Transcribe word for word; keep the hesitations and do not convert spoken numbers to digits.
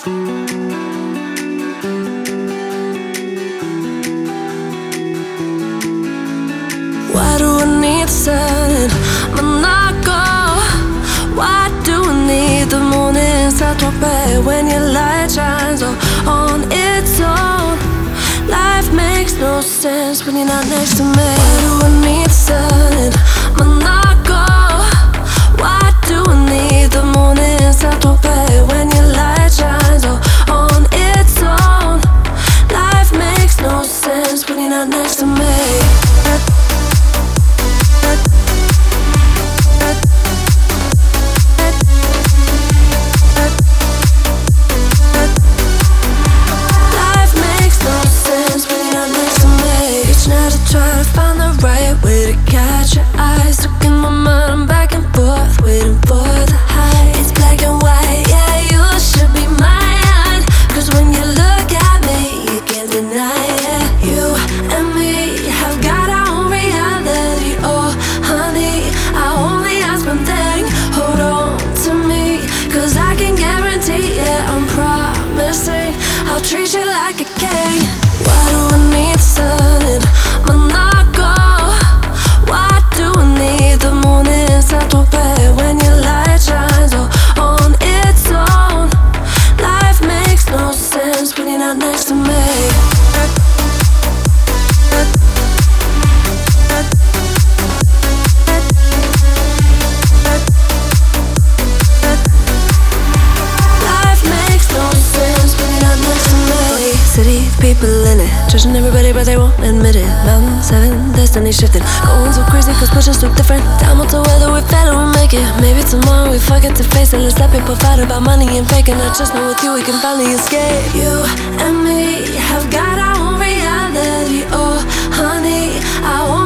Why do I need sun in Monaco? Why do I need the moon in Saint-Tropez when your light shines on its own? Life makes no sense when you're not next to me. Why do I need sun in Monaco? Why do I need the moon in Saint-Tropez when your light shines on its own? Life makes no sense when you're not next to me. Try to find the right way to catch your eyes. Stuck in my mind, I'm back and forth, waiting for the high. It's black and white, yeah, you should be mine. Cause when you look at me, you can't deny it. You and me have got our own reality. Oh, honey, I only ask one thing. Hold on to me, cause I can guarantee, yeah, I'm promising I'll treat you like a king. Why do I need sun in Monaco? Why do I need the moon in Saint-Tropez when your light shines on its own? Life makes no sense when you're not next to me. City, people in it, judging everybody but they won't admit it. Mountain seven, destiny shifting, going so crazy cause pushing's so different. Down with the weather, we fail and we make it. Maybe tomorrow we forget to face it. Let's let people fight about money and faking. I just know with you we can finally escape. You and me have got our own reality. Oh honey, I